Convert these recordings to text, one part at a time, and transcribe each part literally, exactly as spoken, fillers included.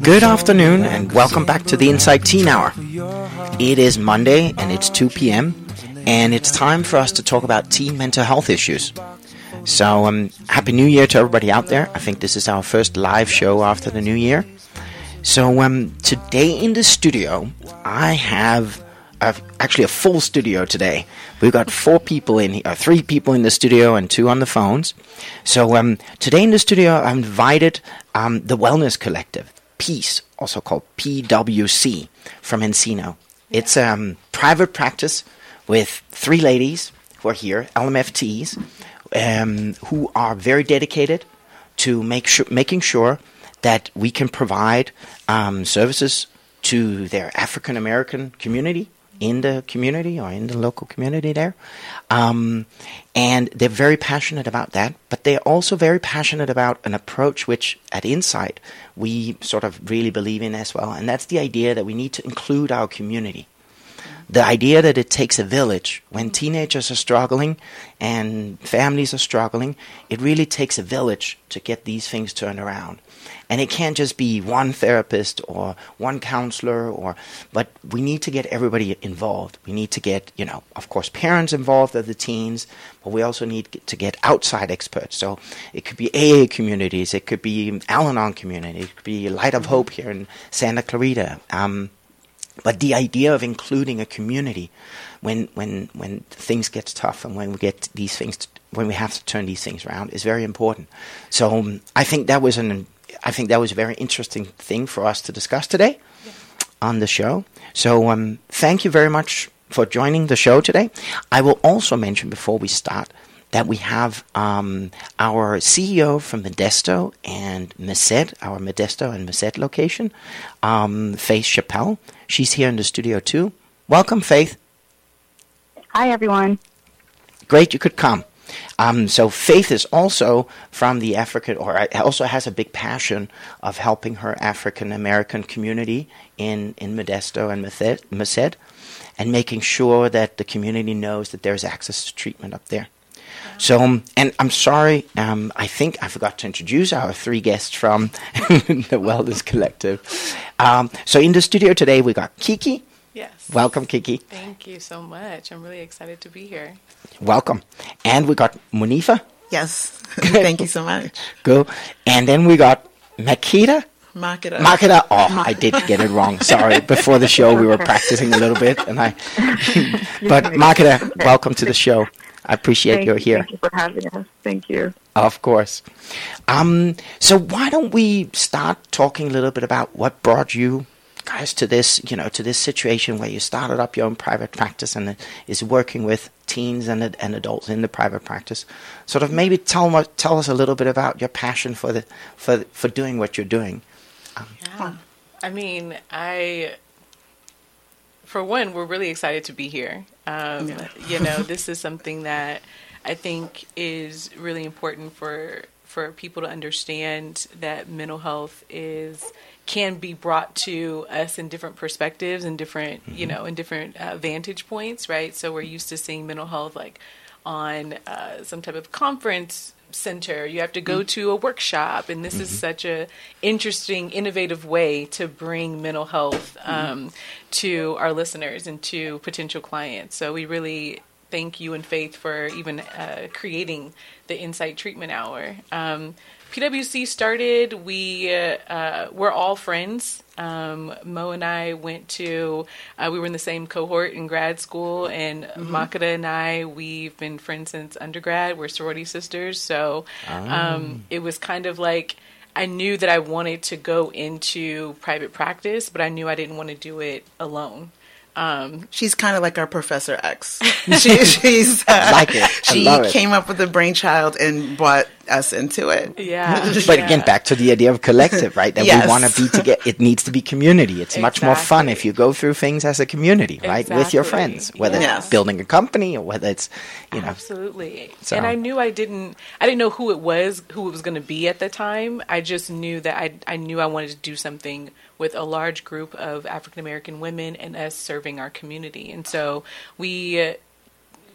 Good afternoon and welcome back to the Insight Teen Hour. It is Monday and it's two p.m. and it's time for us to talk about teen mental health issues. So um, Happy New Year to everybody out there. I think this is our first live show after the New Year. So um, today in the studio, I have a, actually a full studio today. We've got four people in here, uh, three people in the studio and two on the phones. So um, today in the studio, I've invited um, the Wellness Collective, Peace, also called P W C, from Encino. It's a um, private practice with three ladies who are here, L M F Ts, um, who are very dedicated to make sure, making sure that we can provide um, services to their African American community, in the community or in the local community there. Um, and they're very passionate about that, but they're also very passionate about an approach which at Insight we sort of really believe in as well, and that's the idea that we need to include our community. The idea that it takes a village. When teenagers are struggling and families are struggling, it really takes a village to get these things turned around. And it can't just be one therapist or one counselor, or, but we need to get everybody involved. We need to get, you know, of course, parents involved of the teens, but we also need to get outside experts. So it could be A A communities, it could be Al-Anon community, it could be Light of Hope here in Santa Clarita. Um, but the idea of including a community when when when things get tough and when we get these things, to, when we have to turn these things around, is very important. So um, I think that was an I think that was a very interesting thing for us to discuss today yeah. on the show. So um, thank you very much for joining the show today. I will also mention before we start that we have um, our C E O from Modesto and Merced, our Modesto and Merced location, um, Faith Chappelle. She's here in the studio too. Welcome, Faith. Hi, everyone. Great you could come. Um, so Faith is also from the African, or also has a big passion of helping her African American community in, in Modesto and Merced, and making sure that the community knows that there's access to treatment up there. So, um, and I'm sorry, um, I think I forgot to introduce our three guests from the Wellness Collective. Um, so in the studio today, we got Kiki. Yes. Welcome, Kiki. Thank you so much. I'm really excited to be here. Welcome. And we got Munifa. Yes. Thank you so much. Good. And then we got Makita. Makita. Makita. Oh, I did get it wrong. Sorry. Before the show, we were practicing a little bit, and I. But Makita, welcome to the show. I appreciate Thank you're you, here. Thank you for having us. Thank you. Of course. Um, so why don't we start talking a little bit about what brought you guys to this, you know, to this situation where you started up your own private practice and is working with teens and and adults in the private practice. Sort of maybe tell tell us a little bit about your passion for the for for doing what you're doing. Um, yeah. I mean, I. For one, we're really excited to be here. Um, yeah. You know, this is something that I think is really important for for people to understand, that mental health is can be brought to us in different perspectives and different, mm-hmm. you know, in different uh, vantage points, right? So we're used to seeing mental health like on uh, some type of conference center. You have to go to a workshop, and this mm-hmm. is such a interesting, innovative way to bring mental health um, mm-hmm. to our listeners and to potential clients. So we really thank you and Faith for even uh, creating the Insight Treatment Hour. Um, P W C started, we, uh, uh, we're all friends. Um, Mo and I went to, uh, we were in the same cohort in grad school, and mm-hmm. Makita and I, we've been friends since undergrad. We're sorority sisters. So um, it was kind of like, I knew that I wanted to go into private practice, but I knew I didn't want to do it alone. Um, she's kind of like our Professor X. She, she's uh, like it. She it. came up with the brainchild and brought us into it. Yeah. But yeah. again, back to the idea of collective, right? That yes. we want to be together. It needs to be community. It's exactly. much more fun if you go through things as a community, right? Exactly. With your friends, whether yes. it's building a company or whether it's, you know. Absolutely. So. And I knew I didn't, I didn't know who it was, who it was going to be at the time. I just knew that I, I knew I wanted to do something with a large group of African American women and us serving our community. And so we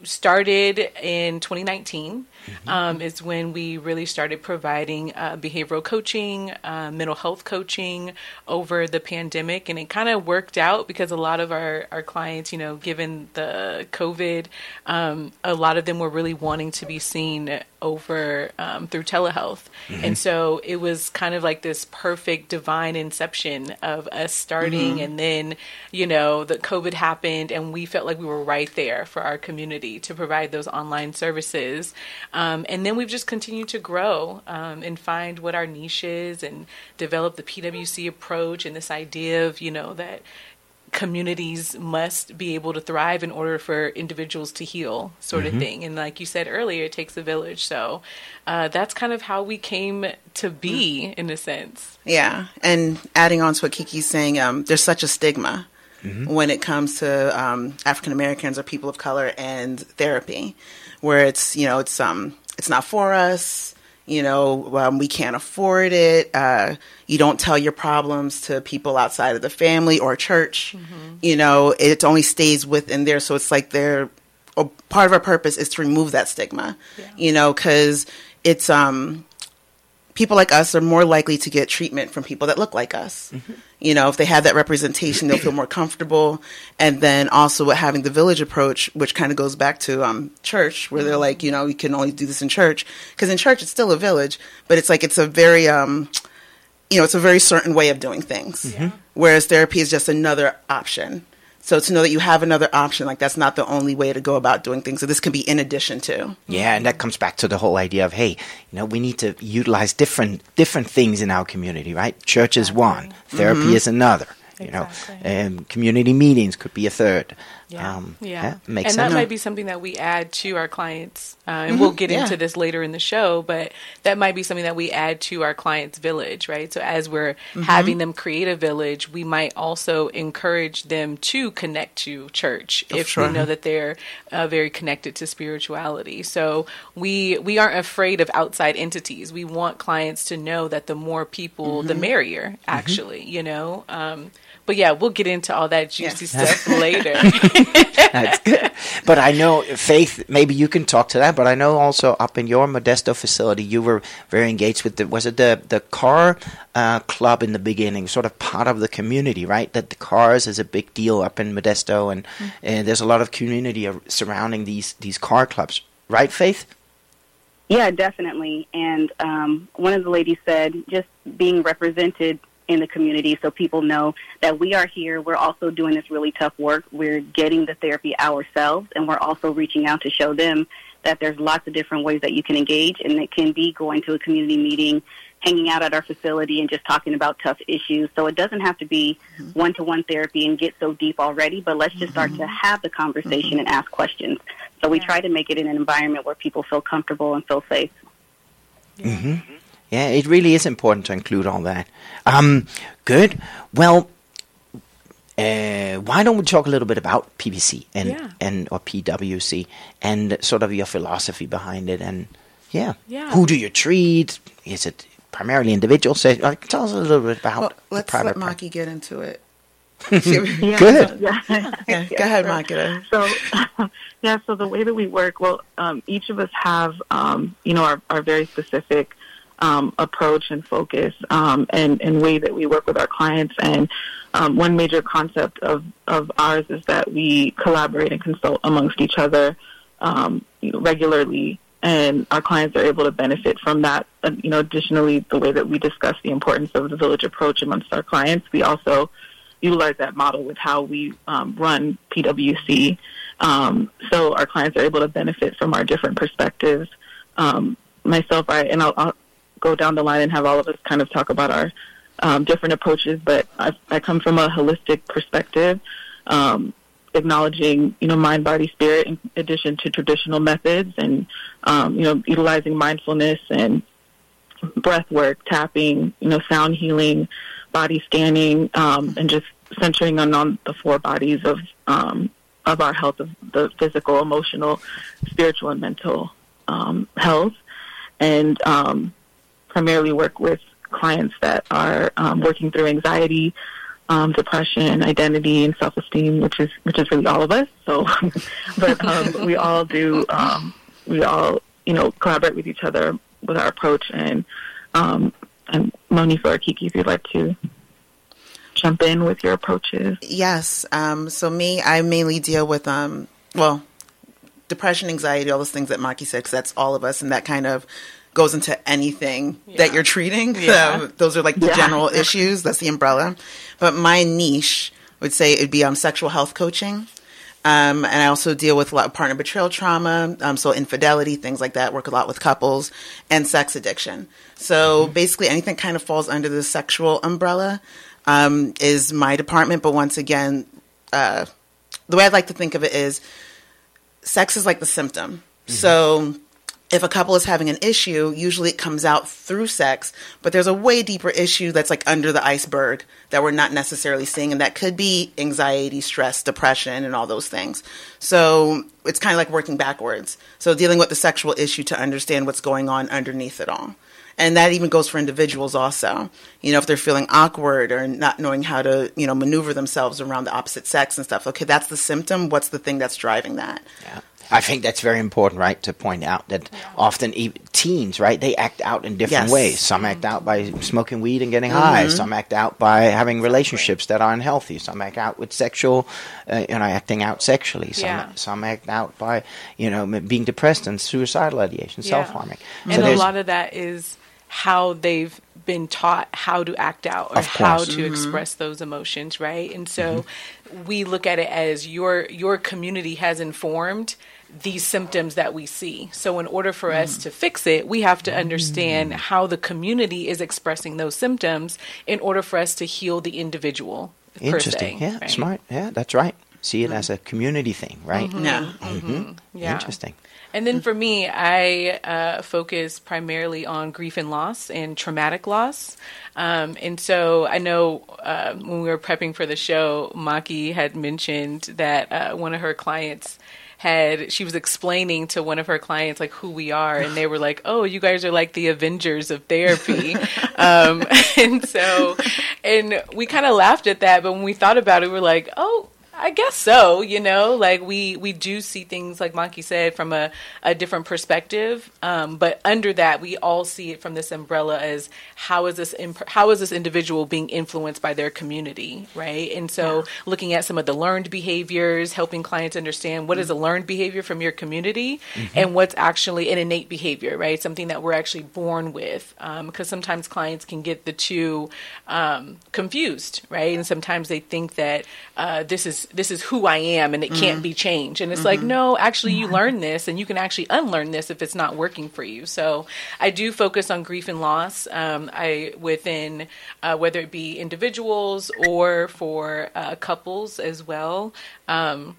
started in twenty nineteen. Mm-hmm. Um, is when we really started providing uh, behavioral coaching, uh, mental health coaching over the pandemic. And it kind of worked out because a lot of our, our clients, you know, given the COVID, um, a lot of them were really wanting to be seen over um, through telehealth. Mm-hmm. And so it was kind of like this perfect divine inception of us starting. Mm-hmm. And then, you know, the COVID happened and we felt like we were right there for our community to provide those online services. Um, and then we've just continued to grow um, and find what our niche is and develop the P W C approach and this idea of, you know, that communities must be able to thrive in order for individuals to heal, sort mm-hmm. of thing. And like you said earlier, it takes a village. So uh, that's kind of how we came to be, in a sense. Yeah. And adding on to what Kiki's saying, um, there's such a stigma mm-hmm. when it comes to um, African Americans or people of color and therapy, where it's, you know, it's um, it's not for us, you know, um, we can't afford it. Uh, you don't tell your problems to people outside of the family or church. Mm-hmm. You know, it only stays within there. So it's like they're, oh, part of our purpose is to remove that stigma, yeah. you know, because it's, um, people like us are more likely to get treatment from people that look like us. Mm-hmm. You know, if they have that representation, they'll feel more comfortable. And then also with having the village approach, which kind of goes back to um, church, where they're like, you know, you can only do this in church. Because in church, it's still a village, but it's like it's a very, um, you know, it's a very certain way of doing things. Mm-hmm. Whereas therapy is just another option. So to know that you have another option, like that's not the only way to go about doing things. So this can be in addition to. Yeah, and that comes back to the whole idea of, hey, you know, we need to utilize different different things in our community, right? Church is one, therapy mm-hmm. is another. You exactly. know, um, community meetings could be a third. Yeah, um, yeah. yeah makes and sense. that might be something that we add to our clients, uh, and mm-hmm. we'll get yeah. into this later in the show, but that might be something that we add to our clients' village, right? So as we're mm-hmm. having them create a village, we might also encourage them to connect to church oh, if sure. we know that they're uh, very connected to spirituality. So we we aren't afraid of outside entities. We want clients to know that the more people, mm-hmm. the merrier, actually, mm-hmm. you know? Um, But yeah, we'll get into all that juicy yeah. stuff later. That's good. But I know, Faith, maybe you can talk to that, but I know also up in your Modesto facility, you were very engaged with the, was it the, the car uh, club in the beginning, sort of part of the community, right? That the cars is a big deal up in Modesto, and, mm-hmm. and there's a lot of community surrounding these, these car clubs. Right, Faith? Yeah, definitely. And um, one of the ladies said just being represented in the community so people know that we are here. We're also doing this really tough work. We're getting the therapy ourselves, and we're also reaching out to show them that there's lots of different ways that you can engage, and it can be going to a community meeting, hanging out at our facility, and just talking about tough issues. So it doesn't have to be mm-hmm. one-to-one therapy and get so deep already, but let's just mm-hmm. start to have the conversation mm-hmm. and ask questions. So we try to make it in an environment where people feel comfortable and feel safe. Mm-hmm. Yeah, it really is important to include all that. Um, good. Well, uh, why don't we talk a little bit about P V C and, yeah. and or P W C and sort of your philosophy behind it? And yeah, yeah. who do you treat? Is it primarily individuals? So, like, tell us a little bit about. Well, let's the let private Maki get into it. yeah, Good. Yeah. yeah, go ahead, Maki. So, yeah. So the way that we work, well, um, each of us have, um, you know, our, our very specific. Um, approach and focus um, and, and way that we work with our clients. And um, one major concept of, of ours is that we collaborate and consult amongst each other um, you know, regularly, and our clients are able to benefit from that. Uh, you know, additionally, the way that we discuss the importance of the village approach amongst our clients, we also utilize that model with how we um, run P W C. Um, so our clients are able to benefit from our different perspectives. Um, myself, I and I'll, I'll go down the line and have all of us kind of talk about our um, different approaches, but I, I come from a holistic perspective, um, acknowledging, you know, mind, body, spirit in addition to traditional methods, and, um, you know, utilizing mindfulness and breath work, tapping, you know, sound healing, body scanning, um, and just centering on, on the four bodies of, um, of our health, of the physical, emotional, spiritual, and mental um, health. And, um, primarily work with clients that are um, working through anxiety, um, depression, identity, and self-esteem, which is which is really all of us. So, but um, we all do. Um, we all, you know, collaborate with each other with our approach. And um, and Monifa or Kiki, if you'd like to jump in with your approaches. Yes. Um, so me, I mainly deal with um, well, depression, anxiety, all those things that Maki said, because that's all of us, and that kind of goes into anything yeah. that you're treating. Yeah. Um, those are like the yeah. general issues. That's the umbrella. But my niche would say it'd be um, sexual health coaching. Um, and I also deal with a lot of partner betrayal trauma, um, so infidelity, things like that, work a lot with couples, and sex addiction. So mm-hmm. basically anything kind of falls under the sexual umbrella um, is my department. But once again, uh, the way I'd like to think of it is sex is like the symptom. Mm-hmm. So if a couple is having an issue, usually it comes out through sex, but there's a way deeper issue that's like under the iceberg that we're not necessarily seeing, and that could be anxiety, stress, depression, and all those things. So it's kind of like working backwards. So dealing with the sexual issue to understand what's going on underneath it all. And that even goes for individuals also. You know, if they're feeling awkward or not knowing how to, you know, maneuver themselves around the opposite sex and stuff. Okay, that's the symptom. What's the thing that's driving that? Yeah. I think that's very important, right, to point out that yeah. often e- teens, right, they act out in different yes. ways. Some act out by smoking weed and getting mm-hmm. high. Some act out by having relationships that are unhealthy. Some act out with sexual, uh, you know, acting out sexually. Some yeah. some act out by, you know, being depressed and suicidal ideation, yeah. self-harming. And so a lot of that is how they've been taught how to act out or how to mm-hmm. express those emotions, right? And so mm-hmm. we look at it as your your community has informed these symptoms that we see. So in order for mm. us to fix it, we have to understand mm. how the community is expressing those symptoms in order for us to heal the individual. Interesting. Per se, yeah, right? Smart. Yeah, that's right. See it mm. as a community thing, right? Mm-hmm. Yeah. Mm-hmm. Mm-hmm. Yeah. Interesting. And then for me, I uh, focus primarily on grief and loss and traumatic loss. Um, and so I know uh, when we were prepping for the show, Maki had mentioned that uh, one of her clients had, she was explaining to one of her clients like who we are, and they were like, oh, you guys are like the Avengers of therapy. um, and so, and we kind of laughed at that, but when we thought about it, we were like, oh, I guess so, you know, like we, we do see things, like Maki said, from a, a different perspective. Um, but under that, we all see it from this umbrella as how is this imp- how is this individual being influenced by their community, right? And so yeah. looking at some of the learned behaviors, helping clients understand what mm-hmm. is a learned behavior from your community mm-hmm. and what's actually an innate behavior, right? Something that we're actually born with. Um, because sometimes clients can get the two um, confused, right? And sometimes they think that uh, this is this is who I am and it mm-hmm. can't be changed. And it's mm-hmm. like, no, actually you learn this and you can actually unlearn this if it's not working for you. So I do focus on grief and loss. Um, I within uh, whether it be individuals or for uh, couples as well. Um,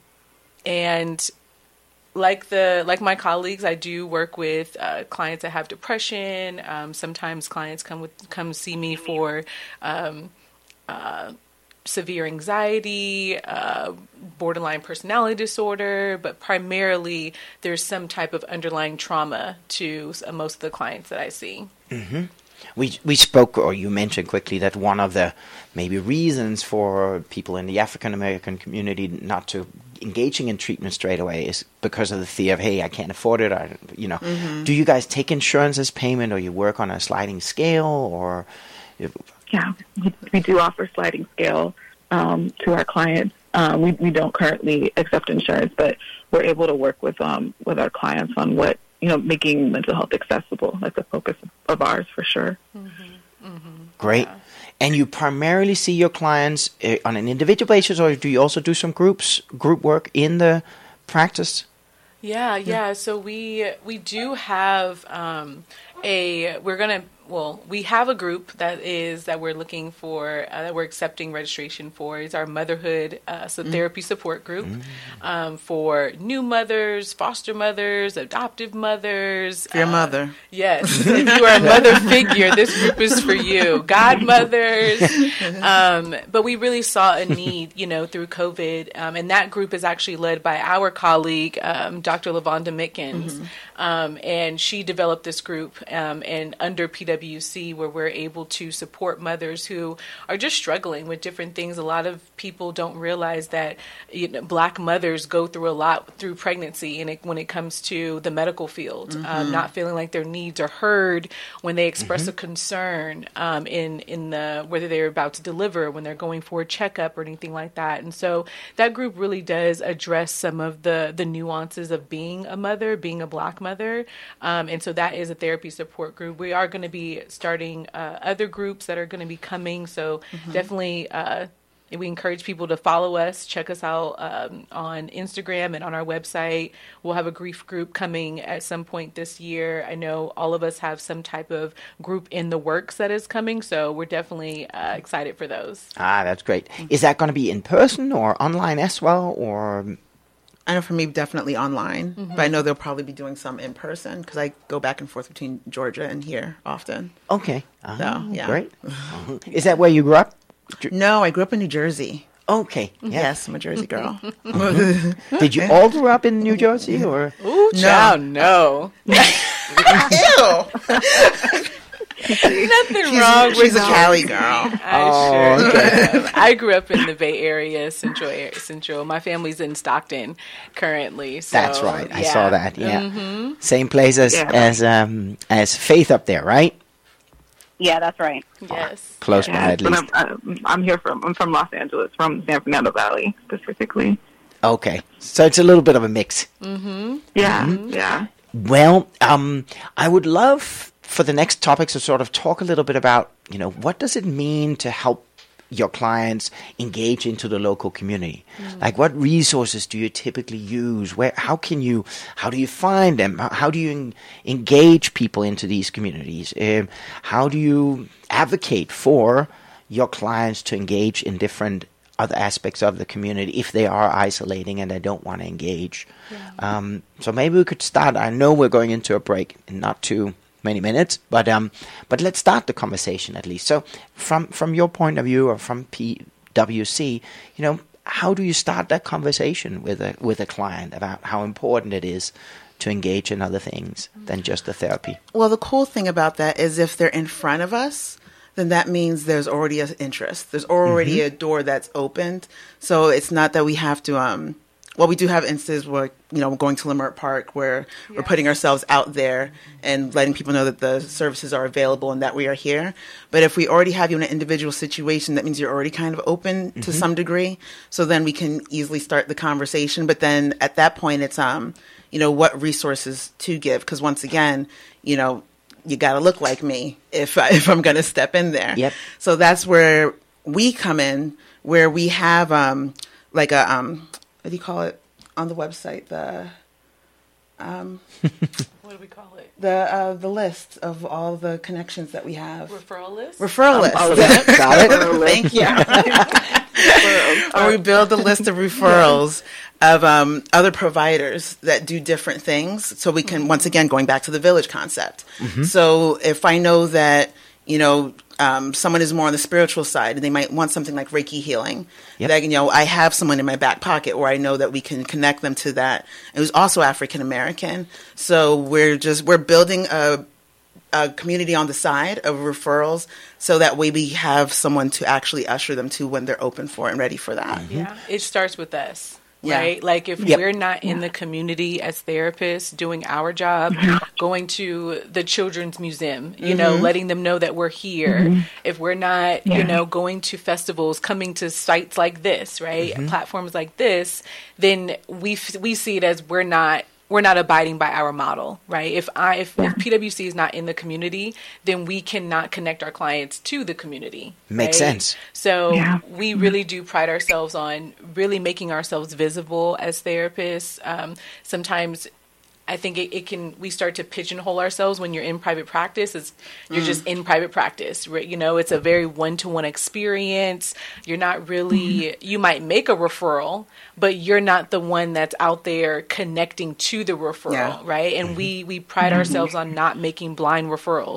and like the like my colleagues, I do work with uh, clients that have depression. Um, sometimes clients come with come see me for um, uh, severe anxiety, uh, borderline personality disorder, but primarily there's some type of underlying trauma to uh, most of the clients that I see. Mm-hmm. We we spoke, or you mentioned quickly, that one of the maybe reasons for people in the African American community not to engaging in treatment straight away is because of the fear of, hey, I can't afford it. Or, you know, mm-hmm. do you guys take insurance as payment, or you work on a sliding scale, or? Yeah, we, we do offer sliding scale um, to our clients. Um, we we don't currently accept insurance, but we're able to work with um with our clients on what, you know, making mental health accessible. That's a focus of ours for sure. Mm-hmm. Mm-hmm. Great. Yeah. And you primarily see your clients uh, on an individual basis, or do you also do some groups, group work in the practice? Yeah, yeah. So we we do have um, a. We're gonna. Well, we have a group that is that we're looking for, uh, that we're accepting registration for. It's our motherhood uh, so mm. therapy support group mm. um, for new mothers, foster mothers, adoptive mothers. For your uh, mother. Yes. If you are a mother figure, this group is for you. Godmothers. Um, but we really saw a need, you know, through COVID. Um, and that group is actually led by our colleague, um, Doctor LaVonda Mitkins. Mm-hmm. Um, and she developed this group um, and under P W W C, where we're able to support mothers who are just struggling with different things. A lot of people don't realize that, you know, Black mothers go through a lot through pregnancy, and it, when it comes to the medical field, mm-hmm. um, not feeling like their needs are heard when they express mm-hmm. a concern um, in in the whether they're about to deliver, when they're going for a checkup or anything like that. And so that group really does address some of the the nuances of being a mother, being a Black mother, um, and so that is a therapy support group. We are going to be starting uh, other groups that are going to be coming. So mm-hmm. definitely. Uh, We encourage people to follow us, check us out um, on Instagram and on our website. We'll have a grief group coming at some point this year. I know all of us have some type of group in the works that is coming, so we're definitely uh, excited for those. Ah, that's great. Is that going to be in person or online as well, or? I know for me, definitely online, mm-hmm. but I know they'll probably be doing some in person because I go back and forth between Georgia and here often. Okay. Oh, so, yeah. Great. Is that where you grew up? No, I grew up in New Jersey. Okay. Yeah. Yes, I'm a Jersey girl. Did you all grow up in New Jersey, or? Ooh, child, no. no. Ew. Nothing she's, wrong with She's a Cali girl. I oh, sure okay. am. I grew up in the Bay Area, Central. Central. My family's in Stockton currently. So, that's right. I yeah. saw that. Yeah. Mm-hmm. Same place as yeah. as um as Faith up there, right? Yeah, that's right. Yes. Close yeah, by, at least. I'm, I'm here from I'm from Los Angeles, from San Fernando Valley specifically. Okay, so it's a little bit of a mix. Mm-hmm. Yeah, mm-hmm. yeah. Well, um, I would love for the next topics to sort of talk a little bit about, you know, what does it mean to help your clients engage into the local community? Mm. Like, what resources do you typically use? Where, how can you, how do you find them? How, how do you en- engage people into these communities? Um, how do you advocate for your clients to engage in different other aspects of the community if they are isolating and they don't want to engage? Yeah. Um, so maybe we could start. I know we're going into a break in not too many minutes, but um, but let's start the conversation at least. So, from from your point of view, or from P W C, you know, how do you start that conversation with a with a client about how important it is to engage in other things than just the therapy? Well, the cool thing about that is if they're in front of us, then that means there's already an interest. There's already mm-hmm. a door that's opened. So it's not that we have to. Um, well, we do have instances where, you know, we're going to Leimert Park where yeah. we're putting ourselves out there and letting people know that the services are available and that we are here. But if we already have you in an individual situation, that means you're already kind of open mm-hmm. to some degree. So then we can easily start the conversation. But then at that point, it's, um, you know, what resources to give. Because once again, you know, you got to look like me if, I, if I'm going to step in there. Yep. So that's where we come in, where we have um, like a... Um, what do you call it on the website? The um, what do we call it? The uh, the list of all the connections that we have. Referral list. Referral um, list. All of that. Got it. Thank you. Or we build a list of referrals of um, other providers that do different things, so we can mm-hmm. once again going back to the village concept. Mm-hmm. So if I know that, you know, um, someone is more on the spiritual side and they might want something like Reiki healing, yep. that, you know, I have someone in my back pocket where I know that we can connect them to that. It was also African American. So we're just, we're building a, a community on the side of referrals so that way we have someone to actually usher them to when they're open for and ready for that. Mm-hmm. Yeah. It starts with us. Yeah. Right? Like if yep. we're not in the community as therapists doing our job, going to the Children's Museum, you mm-hmm. know, letting them know that we're here. Mm-hmm. If we're not, yeah. you know, going to festivals, coming to sites like this, right? Mm-hmm. Platforms like this, then we we see it as we're not we're not abiding by our model, right? If I if, yeah. if P W C is not in the community, then we cannot connect our clients to the community. Makes right? sense. So yeah. we really do pride ourselves on really making ourselves visible as therapists. Um, sometimes I think it, it can, we start to pigeonhole ourselves when you're in private practice. It's, you're mm. just in private practice, right? You know, it's a very one-to-one experience. You're not really, mm. you might make a referral, but you're not the one that's out there connecting to the referral, yeah. right? And mm-hmm. we, we pride mm-hmm. ourselves on not making blind referrals.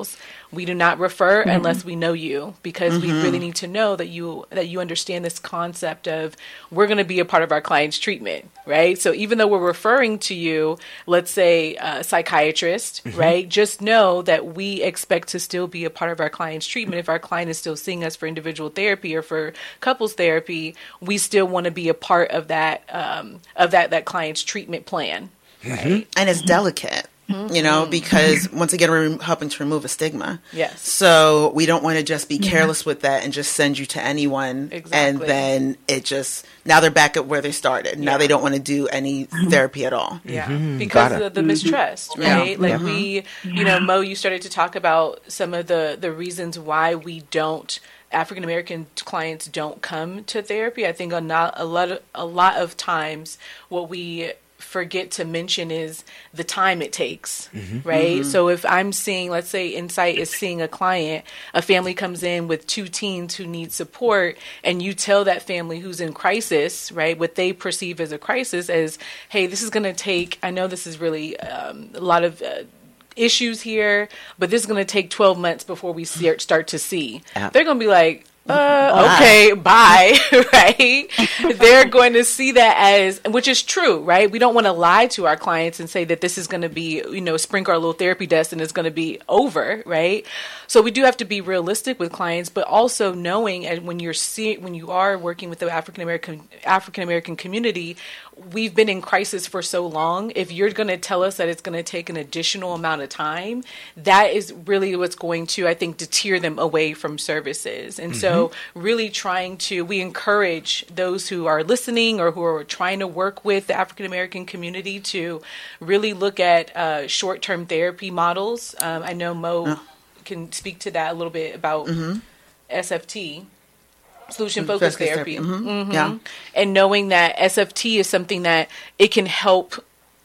we do not refer mm-hmm. unless we know you, because mm-hmm. we really need to know that you that you understand this concept of we're going to be a part of our client's treatment, right? So even though we're referring to you, let's say a psychiatrist, mm-hmm. right? Just know that we expect to still be a part of our client's treatment. If our client is still seeing us for individual therapy or for couples therapy, we still want to be a part of that um, of that that client's treatment plan, right? Mm-hmm. And it's delicate. Mm-hmm. You know, because once again, we're rem- helping to remove a stigma. Yes. So we don't want to just be careless with that and just send you to anyone. Exactly. And then it just, now they're back at where they started. Now yeah. they don't want to do any therapy at all. Yeah. Mm-hmm. Because of the mistrust, right? Yeah. Like Mm-hmm. we, you know, Mo, you started to talk about some of the, the reasons why we don't, African American clients don't come to therapy. I think a, not, a lot of, a lot of times what we forget to mention is the time it takes, mm-hmm. right? Mm-hmm. So if I'm seeing, let's say Insight is seeing a client, a family comes in with two teens who need support, and you tell that family who's in crisis, right, what they perceive as a crisis as, hey, this is going to take, I know this is really um, a lot of uh, issues here, but this is going to take twelve months before we see, start to see. Uh, They're going to be like, Uh, okay, bye, right? They're going to see that as, which is true, right? We don't want to lie to our clients and say that this is going to be, you know, sprinkle our little therapy dust and it's going to be over, right? So we do have to be realistic with clients, but also knowing, and when you're seeing, when you are working with the African American African American community, we've been in crisis for so long. If you're going to tell us that it's going to take an additional amount of time, that is really what's going to, I think, deter them away from services. And mm-hmm. so really trying to, we encourage those who are listening or who are trying to work with the African American community to really look at uh, short-term therapy models. Um, I know Mo oh. can speak to that a little bit about mm-hmm. S F T. Solution focused therapy. therapy. Mm-hmm. Mm-hmm. Yeah. And knowing that S F T is something that it can help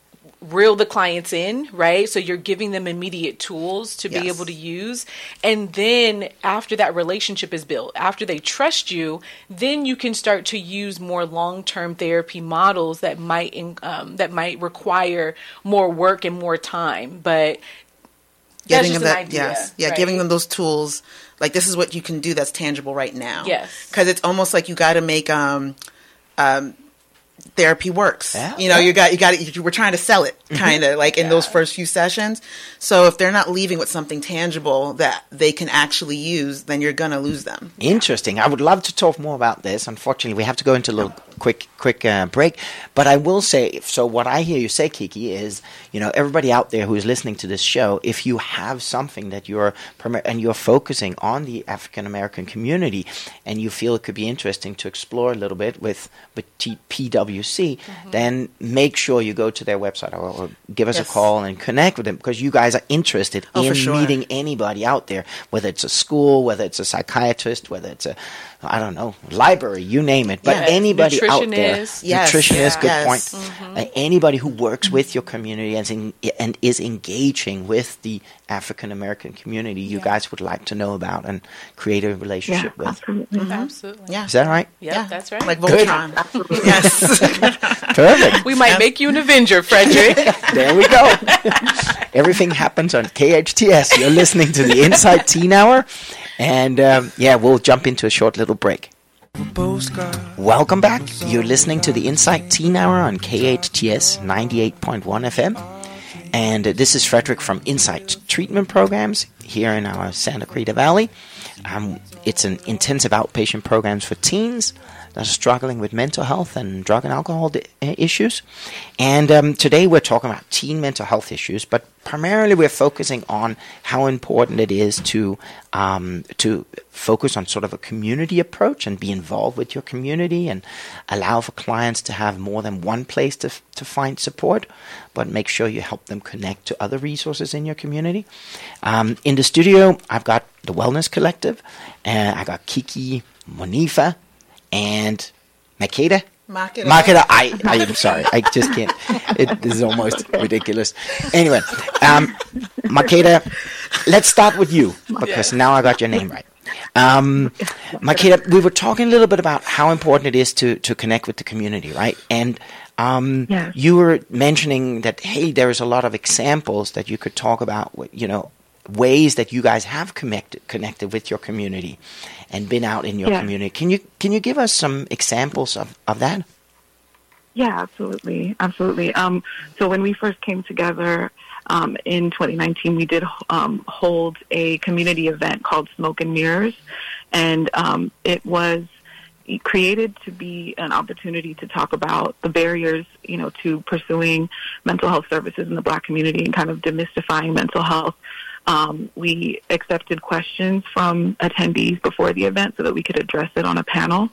reel the clients in, right? So you're giving them immediate tools to yes. be able to use. And then after that relationship is built, after they trust you, then you can start to use more long-term therapy models that might um, that might require more work and more time. But Getting that's just them that, an idea, yes, yeah, right? giving them those tools. Like, this is what you can do that's tangible right now. Yes. Because it's almost like you got to make um, um, therapy works. Yeah, you know, yeah. you got, you got, you were trying to sell it, kind of, mm-hmm. like in yeah. those first few sessions. So if they're not leaving with something tangible that they can actually use, then you're going to lose them. Interesting. I would love to talk more about this. Unfortunately, we have to go into a little quick quick uh, break. But I will say, so what I hear you say, Kiki, is, you know, everybody out there who is listening to this show, if you have something that you're, and you're focusing on the African American community and you feel it could be interesting to explore a little bit with, with T- P W C, mm-hmm. then make sure you go to their website or, or give us yes. a call and connect with them, because you guys are interested oh, in sure. meeting anybody out there, whether it's a school, whether it's a psychiatrist, whether it's a, I don't know, library, you name it. But yeah. anybody out there, yes. nutritionist, yeah. good yes. point. Mm-hmm. Uh, anybody who works with your community and, in, and is engaging with the African American community, you yeah. guys would like to know about and create a relationship yeah, with. Absolutely. Mm-hmm. Absolutely. Yeah. Is that right? Yep, yeah, that's right. Like Good. Voltron. Absolutely. Yes. Perfect. We might Yeah. make you an Avenger, Frederick. There we go. Everything happens on K H T S. You're listening to the Inside Teen Hour. And um, yeah, we'll jump into a short little break. Welcome back. You're listening to the Insight Teen Hour on K H T S ninety-eight point one F M. And uh, this is Frederick from Insight Treatment Programs here in our Santa Clarita Valley. Um, it's an intensive outpatient programs for teens that are struggling with mental health and drug and alcohol di- issues. And um, today we're talking about teen mental health issues, but primarily we're focusing on how important it is to um, to focus on sort of a community approach and be involved with your community and allow for clients to have more than one place to to find support, but make sure you help them connect to other resources in your community. Um, in the studio, I've got the Wellness Collective, and I got Kiki, Monifa, and Makeda. Makeda. Makeda. I, I am sorry. I just can't. It is almost ridiculous. Anyway, um, Makeda, let's start with you, because yeah. now I got your name right. Um, Makeda, we were talking a little bit about how important it is to, to connect with the community, right? And um, yes. you were mentioning that, hey, there's a lot of examples that you could talk about, you know, ways that you guys have connected connected with your community and been out in your yeah. community. Can you can you give us some examples of, of that? Yeah, absolutely, absolutely. Um, so when we first came together um, in twenty nineteen, we did um, hold a community event called Smoke and Mirrors, and um, it was created to be an opportunity to talk about the barriers, you know, to pursuing mental health services in the Black community and kind of demystifying mental health. Um, we accepted questions from attendees before the event so that we could address it on a panel,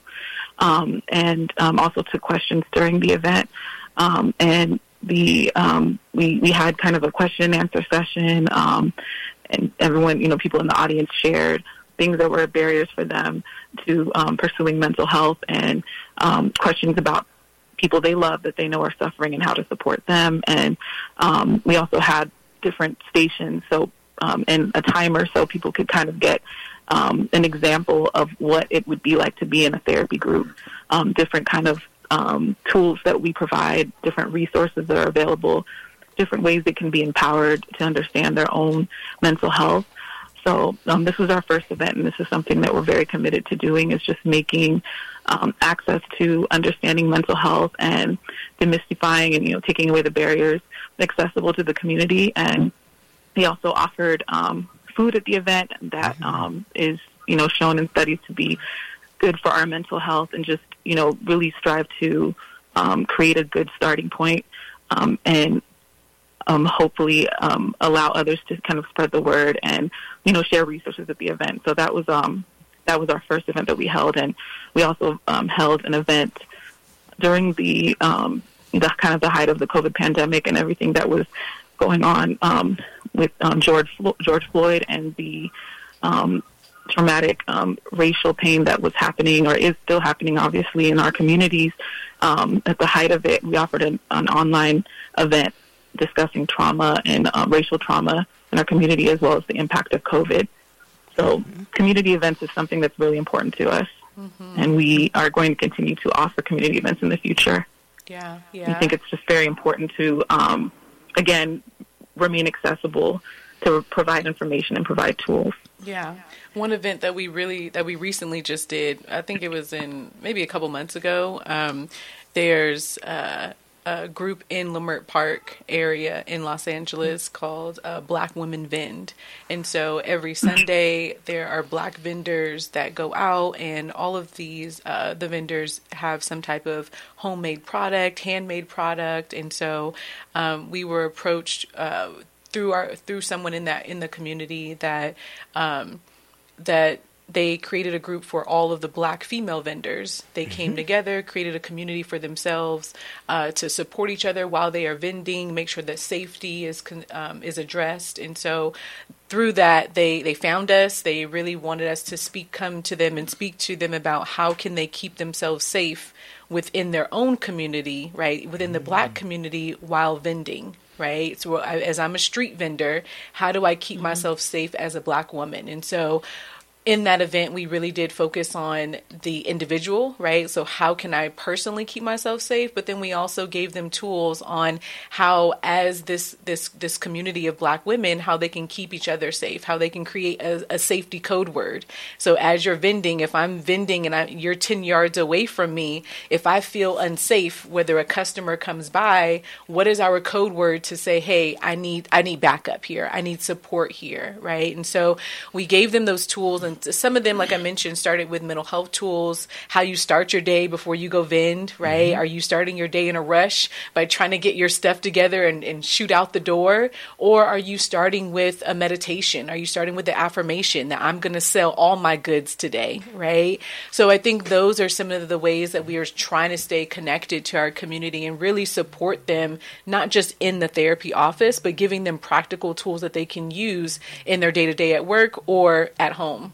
um, and um, also took questions during the event. Um, and the um, we we had kind of a question and answer session, um, and everyone, you know, people in the audience shared things that were barriers for them to um, pursuing mental health, and um, questions about people they love that they know are suffering and how to support them. And um, we also had different stations, so um, and a timer, so people could kind of get um, an example of what it would be like to be in a therapy group. Um, different kind of um, tools that we provide, different resources that are available, different ways they can be empowered to understand their own mental health. So um, this was our first event, and this is something that we're very committed to doing, is just making um, access to understanding mental health and demystifying and, you know, taking away the barriers accessible to the community. And we also offered um, food at the event that um, is, you know, shown in studies to be good for our mental health, and just, you know, really strive to um, create a good starting point, um, and Um, hopefully um, allow others to kind of spread the word and, you know, share resources at the event. So that was um, that was our first event that we held, and we also um, held an event during the um, the kind of the height of the COVID pandemic and everything that was going on um, with um, George Flo- George Floyd and the um, traumatic um, racial pain that was happening, or is still happening, obviously, in our communities. Um, at the height of it, we offered an, an online event discussing trauma and uh, racial trauma in our community, as well as the impact of COVID. So mm-hmm. community events is something that's really important to us, mm-hmm. and we are going to continue to offer community events in the future. Yeah, yeah. I think it's just very important to, um, again, remain accessible, to provide information and provide tools. Yeah. One event that we really, that we recently just did, I think it was in maybe a couple months ago, um, there's uh, a group in Leimert Park area in Los Angeles called uh, Black Women Vend. And so every Sunday there are Black vendors that go out, and all of these, uh, the vendors have some type of homemade product, handmade product. And so um, we were approached uh, through our through someone in that in the community that um, that they created a group for all of the Black female vendors. They came mm-hmm. together, created a community for themselves uh, to support each other while they are vending, make sure that safety is um, is addressed. And so through that, they, they found us. They really wanted us to speak, come to them and speak to them about how can they keep themselves safe within their own community, right, within the Black community while vending. Right. So I, as I'm a street vendor, how do I keep mm-hmm. myself safe as a Black woman? And so in that event, we really did focus on the individual, right? So how can I personally keep myself safe? But then we also gave them tools on how, as this this this community of Black women, how they can keep each other safe, how they can create a, a safety code word. So as you're vending, if I'm vending and I, you're ten yards away from me, if I feel unsafe, whether a customer comes by, what is our code word to say, hey, I need I need backup here, I need support here, right? And so we gave them those tools. And some of them, like I mentioned, started with mental health tools, how you start your day before you go vend, right? Mm-hmm. Are you starting your day in a rush by trying to get your stuff together and, and shoot out the door? Or are you starting with a meditation? Are you starting with the affirmation that I'm going to sell all my goods today, right? So I think those are some of the ways that we are trying to stay connected to our community and really support them, not just in the therapy office, but giving them practical tools that they can use in their day-to-day at work or at home.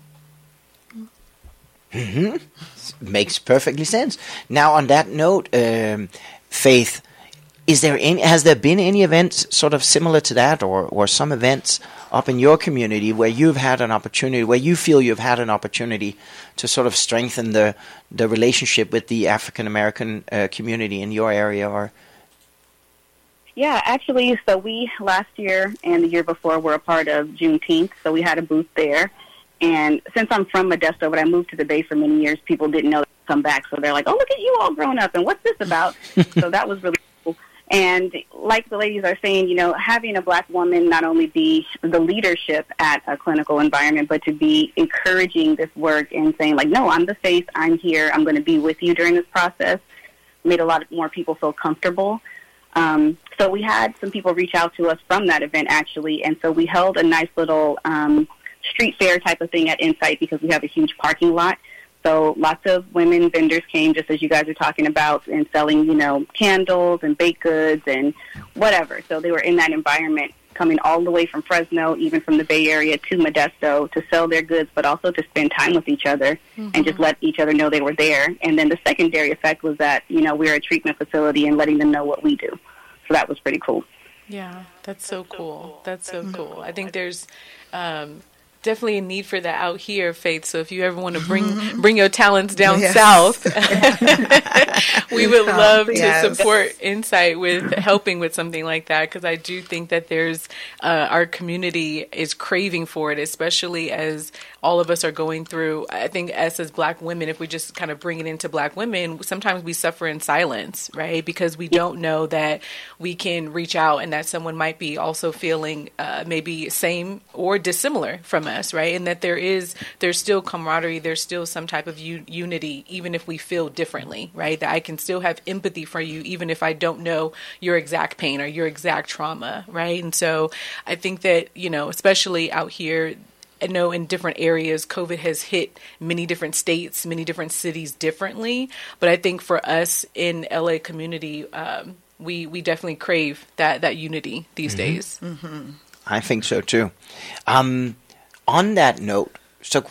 Mm-hmm. Makes perfectly sense. Now, on that note, um, Faith, is there any? Has there been any events sort of similar to that, or or some events up in your community where you've had an opportunity, where you feel you've had an opportunity to sort of strengthen the the relationship with the African American uh, community in your area? Or Yeah, actually, so we last year and the year before were a part of Juneteenth, so we had a booth there. And since I'm from Modesto, but I moved to the Bay for many years, people didn't know to come back. So they're like, oh, look at you all grown up, and what's this about? So that was really cool. And like the ladies are saying, you know, having a black woman not only be the leadership at a clinical environment, but to be encouraging this work and saying, like, no, I'm the face, I'm here, I'm going to be with you during this process, made a lot more people feel comfortable. Um, so we had some people reach out to us from that event, actually, and so we held a nice little um, street fair type of thing at Insight because we have a huge parking lot. So lots of women vendors came, just as you guys are talking about, and selling, you know, candles and baked goods and whatever. So they were in that environment, coming all the way from Fresno, even from the Bay Area to Modesto, to sell their goods, but also to spend time with each other mm-hmm. and just let each other know they were there. And then the secondary effect was that, you know, we're a treatment facility and letting them know what we do. So that was pretty cool. Yeah, that's so cool. That's so cool. I think there's um, definitely a need for that out here, Faith. So if you ever want to bring bring your talents down yes. south, we would love yes. to support Insight with helping with something like that, because I do think that there's uh, our community is craving for it, especially as all of us are going through. I think us as Black women, if we just kind of bring it into Black women, sometimes we suffer in silence, right? Because we don't know that we can reach out and that someone might be also feeling uh, maybe same or dissimilar from us, right? And that there is, there's still camaraderie, there's still some type of u- unity, even if we feel differently, right? That I can still have empathy for you, even if I don't know your exact pain or your exact trauma, right? And so I think that, you know, especially out here, I know in different areas, COVID has hit many different states, many different cities differently. But I think for us in L A community, um, we we definitely crave that that unity these mm-hmm. days. Mm-hmm. I think so too. Um, on that note, so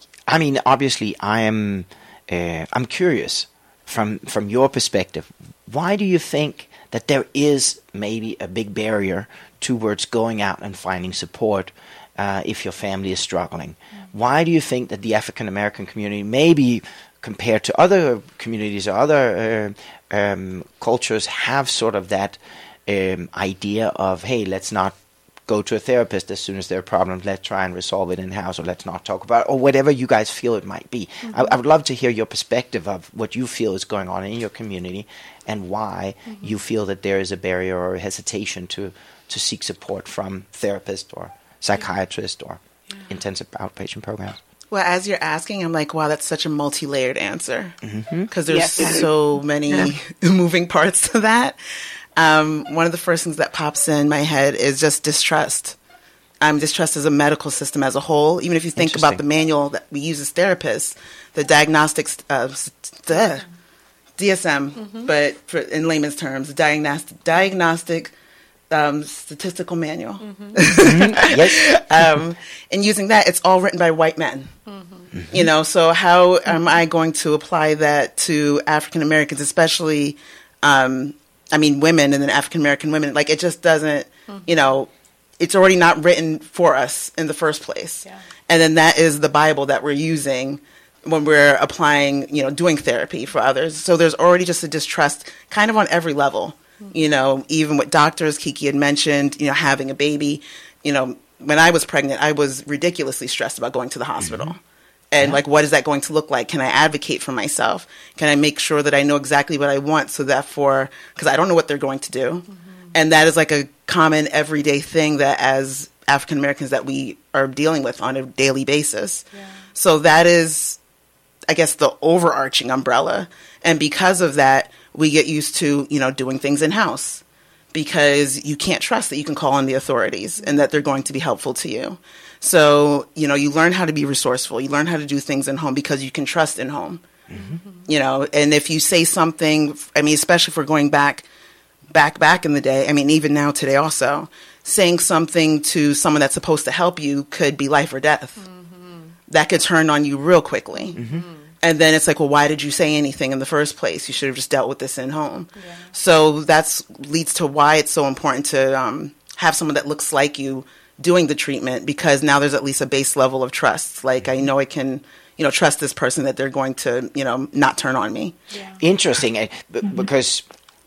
I mean, obviously, I am uh, I'm curious from from your perspective. Why do you think that there is maybe a big barrier towards going out and finding support? Uh, if your family is struggling. Why do you think that the African American community, maybe compared to other communities or other uh, um, cultures, have sort of that um, idea of, hey, let's not go to a therapist as soon as there are problems, let's try and resolve it in-house, or let's not talk about it, or whatever you guys feel it might be. Mm-hmm. I, I would love to hear your perspective of what you feel is going on in your community and why mm-hmm. you feel that there is a barrier or a hesitation to, to seek support from therapists or psychiatrist or yeah. intensive outpatient programs. Well, as you're asking, I'm like, wow, that's such a multi-layered answer because mm-hmm. there's yes. so many yeah. moving parts to that. Um, one of the first things that pops in my head is just distrust. Um, distrust as a medical system as a whole. Even if you think about the manual that we use as therapists, the diagnostics, uh, the D S M, mm-hmm. but for, in layman's terms, the diagnostic diagnostic. Um, statistical manual. Mm-hmm. yes. um, and using that, it's all written by white men. Mm-hmm. You know, so how mm-hmm. am I going to apply that to African Americans, especially, um, I mean, women and then African American women? Like, it just doesn't, mm-hmm. you know, it's already not written for us in the first place. Yeah. And then that is the Bible that we're using when we're applying, you know, doing therapy for others. So there's already just a distrust kind of on every level. You know, even with doctors, Kiki had mentioned, you know, having a baby. You know, when I was pregnant, I was ridiculously stressed about going to the hospital. Mm-hmm. And, yeah. like, what is that going to look like? Can I advocate for myself? Can I make sure that I know exactly what I want so that for, because I don't know what they're going to do. Mm-hmm. And that is like a common everyday thing that as African Americans that we are dealing with on a daily basis. Yeah. So that is, I guess, the overarching umbrella. And because of that, we get used to, you know, doing things in-house because you can't trust that you can call on the authorities and that they're going to be helpful to you. So, you know, you learn how to be resourceful. You learn how to do things in home because you can trust in home. Mm-hmm. You know, and if you say something, I mean, especially if we're going back, back, back in the day, I mean, even now today also, saying something to someone that's supposed to help you could be life or death. Mm-hmm. That could turn on you real quickly. Mm-hmm. And then it's like, well, why did you say anything in the first place? You should have just dealt with this in home. Yeah. So that leads to why it's so important to um, have someone that looks like you doing the treatment, because now there's at least a base level of trust. Like, I know I can, you know, trust this person that they're going to, you know, not turn on me. Yeah. Interesting, mm-hmm. because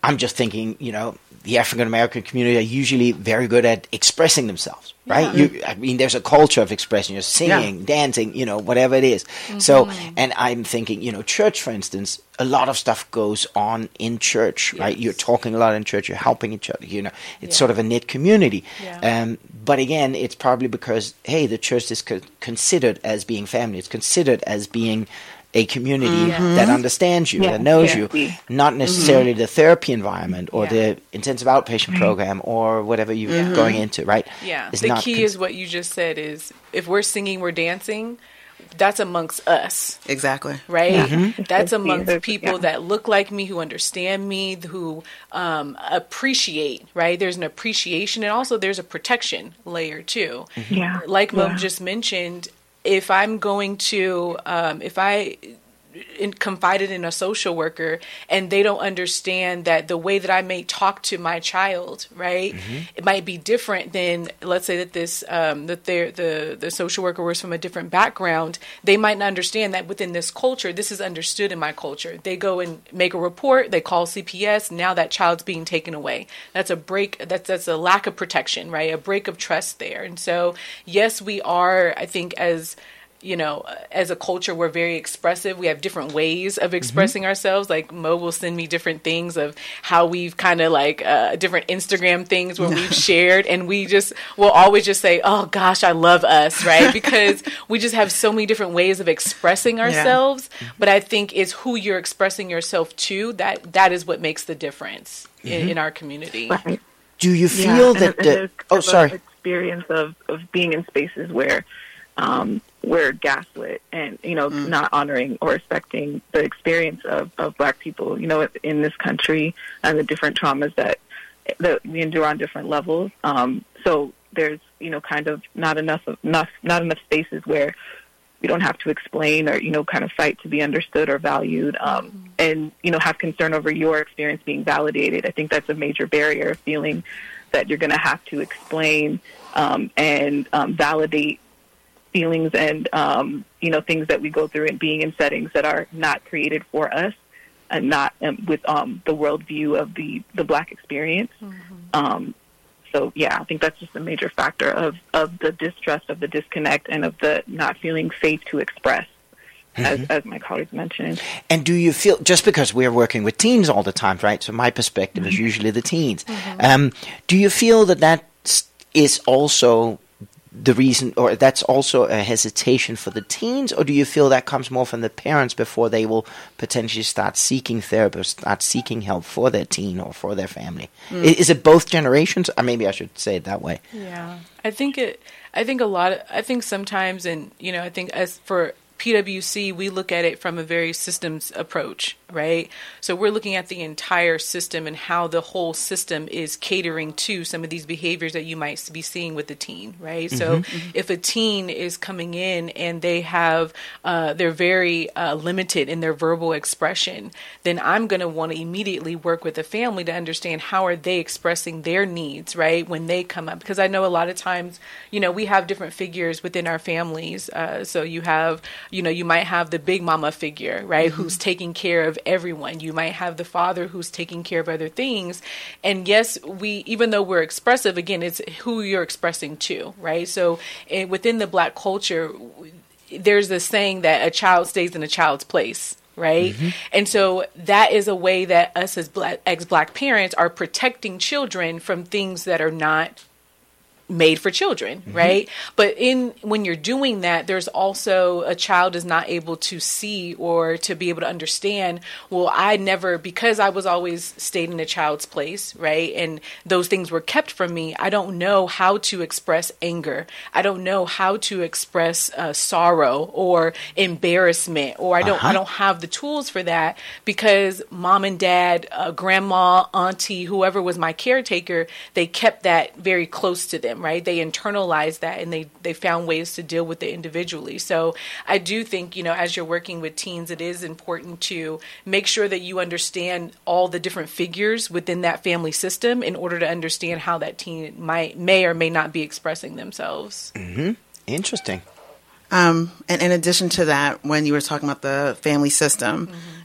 I'm just thinking, you know, the African American community are usually very good at expressing themselves, right? Yeah. You, I mean, there's a culture of expression, you're singing, yeah. dancing, you know, whatever it is. Mm-hmm. So, and I'm thinking, you know, church, for instance, a lot of stuff goes on in church, yes. right? You're talking a lot in church, you're helping each other, you know, it's yeah. sort of a knit community. Yeah. Um, but again, it's probably because, hey, the church is co- considered as being family. It's considered as being a community mm-hmm. that understands you, yeah, that knows yeah. you, not necessarily mm-hmm. the therapy environment or yeah. the intensive outpatient mm-hmm. program or whatever you're mm-hmm. going into, right? Yeah. It's the key con- is what you just said is if we're singing, we're dancing, that's amongst us. Exactly. Right? Yeah. Mm-hmm. That's amongst people yeah. that look like me, who understand me, who um, appreciate, right? There's an appreciation and also there's a protection layer too. Mm-hmm. Yeah. Like Mo yeah. just mentioned, if I'm going to, um, if I in, confided in a social worker and they don't understand that the way that I may talk to my child, right, mm-hmm. it might be different than, let's say that this, um, that they're, the, the social worker was from a different background. They might not understand that within this culture, this is understood in my culture. They go and make a report, they call C P S, now that child's being taken away. That's a break, that's, that's a lack of protection, right, a break of trust there. And so, yes, we are, I think, as you know, as a culture, we're very expressive. We have different ways of expressing mm-hmm. ourselves. Like Mo will send me different things of how we've kind of like uh, different Instagram things where we've shared, and we just will always just say, "Oh gosh, I love us," right? Because we just have so many different ways of expressing ourselves. Yeah. But I think it's who you're expressing yourself to that that is what makes the difference mm-hmm. in, in our community. Right. Do you feel yeah, that? And, the, and oh, sorry. Experience of of being in spaces where. Um, we're gaslit and, you know, mm. not honoring or respecting the experience of, of Black people, you know, in this country and the different traumas that, that we endure on different levels. Um, so there's, you know, kind of not enough, enough, not enough spaces where we don't have to explain or, you know, kind of fight to be understood or valued um, mm. and, you know, have concern over your experience being validated. I think that's a major barrier, feeling that you're going to have to explain um, and um, validate feelings and, um, you know, things that we go through and being in settings that are not created for us and not um, with um, the worldview of the, the Black experience. Mm-hmm. Um, so, yeah, I think that's just a major factor of, of the distrust, of the disconnect, and of the not feeling safe to express, mm-hmm. as, as my colleagues mentioned. And do you feel, just because we're working with teens all the time, right, so my perspective mm-hmm. is usually the teens, mm-hmm. um, do you feel that that is also the reason, or that's also a hesitation for the teens, or do you feel that comes more from the parents before they will potentially start seeking therapists, start seeking help for their teen or for their family? Mm. Is it both generations? Or maybe I should say it that way. Yeah, I think it. I think a lot. Of, I think sometimes, and you know, I think as for P W C, we look at it from a very systems approach, right? So we're looking at the entire system and how the whole system is catering to some of these behaviors that you might be seeing with the teen, right? Mm-hmm, so mm-hmm. if a teen is coming in and they have, uh, they're very uh, limited in their verbal expression, then I'm going to want to immediately work with the family to understand how are they expressing their needs, right, when they come up. Because I know a lot of times, you know, we have different figures within our families. Uh, so you have, you know, you might have the big mama figure, right, mm-hmm. who's taking care of everyone. You might have the father who's taking care of other things. And yes, we, even though we're expressive, again, it's who you're expressing to, right? So uh, within the Black culture, there's this saying that a child stays in a child's place. Right. Mm-hmm. And so that is a way that us as black, ex-Black parents are protecting children from things that are not made for children, mm-hmm. right? But in when you're doing that, there's also a child is not able to see or to be able to understand, well, I never, because I was always stayed in a child's place, right? And those things were kept from me. I don't know how to express anger. I don't know how to express uh, sorrow or embarrassment, or I don't, uh-huh. I don't have the tools for that because mom and dad, uh, grandma, auntie, whoever was my caretaker, they kept that very close to them. Right? They internalized that and they, they found ways to deal with it individually. So I do think, you know, as you're working with teens, it is important to make sure that you understand all the different figures within that family system in order to understand how that teen might, may or may not be expressing themselves. Mm-hmm. Interesting. Um, and in addition to that, when you were talking about the family system, mm-hmm.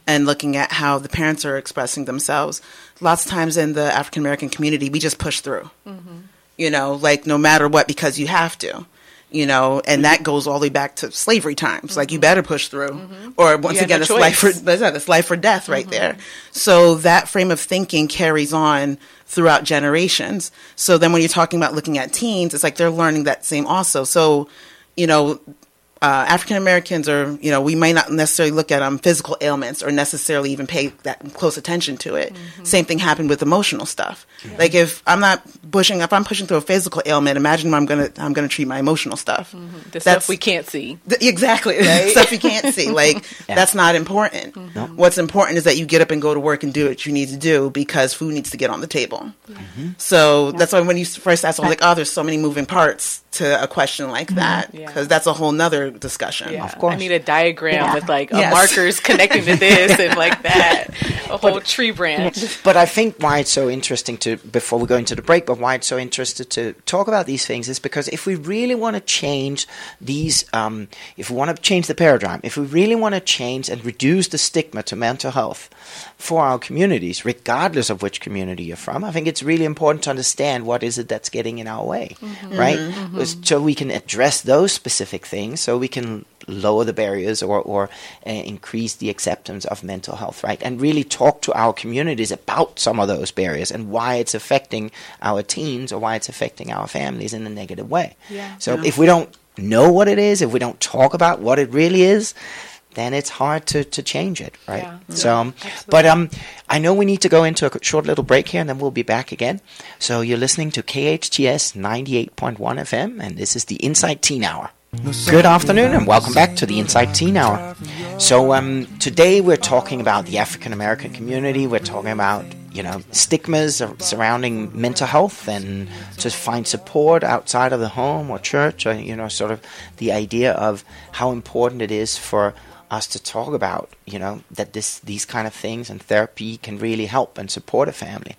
and looking at how the parents are expressing themselves. Lots of times in the African American community, we just push through, mm-hmm. you know, like no matter what, because you have to. You know, and that goes all the way back to slavery times. Mm-hmm. Like, you better push through. Mm-hmm. Or, once again, no it's, life for, it's life or death right mm-hmm. there. So that frame of thinking carries on throughout generations. So then when you're talking about looking at teens, it's like they're learning that same also. So, you know, uh, African Americans are, you know, we may not necessarily look at um, physical ailments or necessarily even pay that close attention to it. Mm-hmm. Same thing happened with emotional stuff. Yeah. Like, if I'm not pushing, if I'm pushing through a physical ailment, imagine I'm gonna I'm gonna treat my emotional stuff. Mm-hmm. The that's, stuff we can't see. Th- exactly, right? Stuff you can't see. Like, yeah. that's not important. Mm-hmm. What's important is that you get up and go to work and do what you need to do, because food needs to get on the table. Mm-hmm. So yeah. that's why when you first asked, I was like, oh, there's so many moving parts to a question like that, because yeah. that's a whole nother discussion. Yeah. Of course, I need a diagram yeah. with like yes. markers connecting to this and like that, a whole but, tree branch. But I think why it's so interesting to, before we go into the break, but why it's so interesting to talk about these things is because if we really want to change these, um, if we want to change the paradigm, if we really want to change and reduce the stigma to mental health for our communities, regardless of which community you're from, I think it's really important to understand what is it that's getting in our way, mm-hmm. right? Mm-hmm. So we can address those specific things, so we can lower the barriers or, or uh, increase the acceptance of mental health, right? And really talk to our communities about some of those barriers and why it's affecting our teens or why it's affecting our families in a negative way. Yeah. So yeah. if we don't know what it is, if we don't talk about what it really is, then it's hard to, to change it, right? Yeah. So, um, but um, I know we need to go into a short little break here, and then we'll be back again. So you're listening to K H T S ninety-eight point one F M, and this is the Inside Teen Hour. Good afternoon, and welcome back to the Inside Teen Hour. So um, today we're talking about the African American community. We're talking about, you know, stigmas surrounding mental health and to find support outside of the home or church, or, you know, sort of the idea of how important it is for us to talk about, you know, that this these kind of things and therapy can really help and support a family.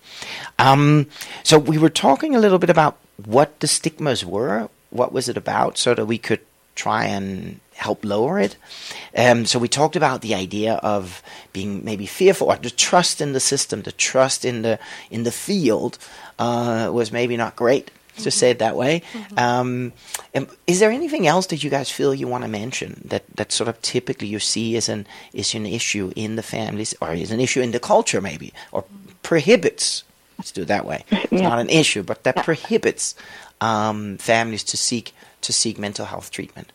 Um, so we were talking a little bit about what the stigmas were, what was it about, so that we could try and help lower it. Um, so we talked about the idea of being maybe fearful, or the trust in the system, the trust in the in the field uh, was maybe not great. To say it that way. Mm-hmm. Um, is there anything else that you guys feel you want to mention that, that sort of typically you see as an is an issue in the families, or is an issue in the culture maybe, or prohibits, let's do it that way. It's yeah. not an issue, but that yeah. prohibits um, families to seek to seek mental health treatment?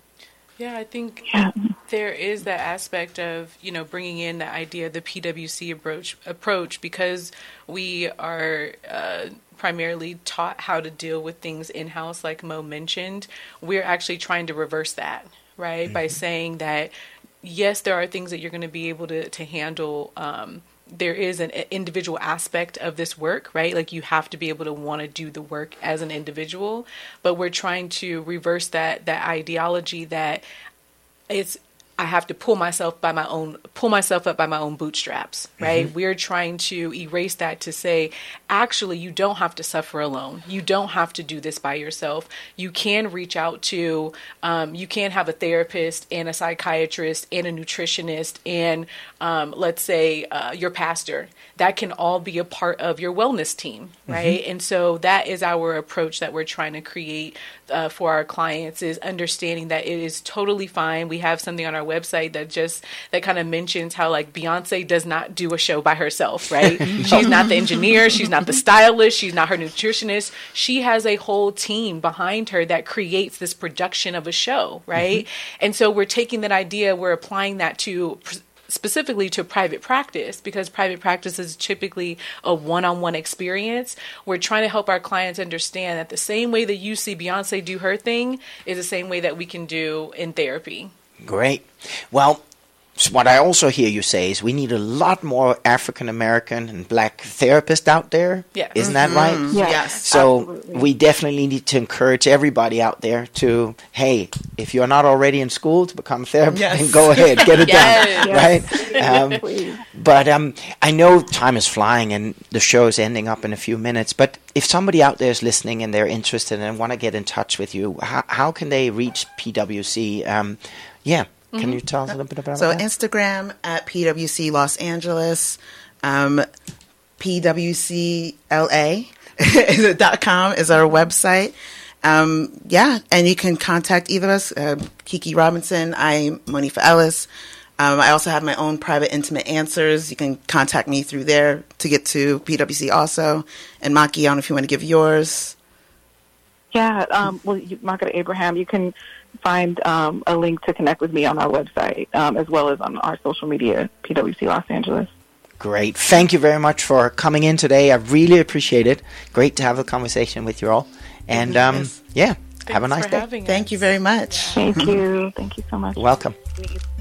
Yeah, I think yeah. there is that aspect of, you know, bringing in the idea of the P W C approach, approach because we are uh, primarily taught how to deal with things in-house, like Mo mentioned. We're actually trying to reverse that, right, mm-hmm. by saying that, yes, there are things that you're going to be able to, to handle. Um, there is an individual aspect of this work, right? Like, you have to be able to want to do the work as an individual, but we're trying to reverse that, that ideology that it's, I have to pull myself by my own, pull myself up by my own bootstraps, right? Mm-hmm. We're trying to erase that to say, actually, you don't have to suffer alone. You don't have to do this by yourself. You can reach out to, um, you can have a therapist and a psychiatrist and a nutritionist and um, let's say uh, your pastor. That can all be a part of your wellness team, right? Mm-hmm. And so that is our approach that we're trying to create uh, for our clients, is understanding that it is totally fine. We have something on our website that just, that kind of mentions how, like, Beyonce does not do a show by herself, right? She's not the engineer. She's not the stylist. She's not her nutritionist. She has a whole team behind her that creates this production of a show, right? Mm-hmm. And so we're taking that idea, we're applying that to specifically to private practice, because private practice is typically a one-on-one experience. We're trying to help our clients understand that the same way that you see Beyonce do her thing is the same way that we can do in therapy. Great. Well, what I also hear you say is we need a lot more African American and Black therapists out there. Yeah. Isn't mm-hmm. that right? Yes. yes. So absolutely. We definitely need to encourage everybody out there to, hey, if you're not already in school to become a therapist, yes. then go ahead, get it yes. done. Yes. Right? Um, but um, I know time is flying and the show is ending up in a few minutes. But if somebody out there is listening and they're interested and want to get in touch with you, how, how can they reach P W C? Um, yeah. Mm-hmm. Can you tell us a little bit about so that? So Instagram at P W C Los Angeles, um, P W C L A dot com is our website. Um, yeah, and you can contact either of us, uh, Kiki Robinson, I'm Monifa Ellis. Um, I also have my own private intimate answers. You can contact me through there to get to P W C also. And Maki, I don't know if you want to give yours. Yeah, um, well, you, Maka Abraham, you can find um, a link to connect with me on our website, um, as well as on our social media, P W C Los Angeles. Great. Thank you very much for coming in today. I really appreciate it. Great to have a conversation with you all. And, um, yes. yeah, Thanks have a nice for day. having Thank us. you very much. Thank you. Thank you so much. Welcome. Please.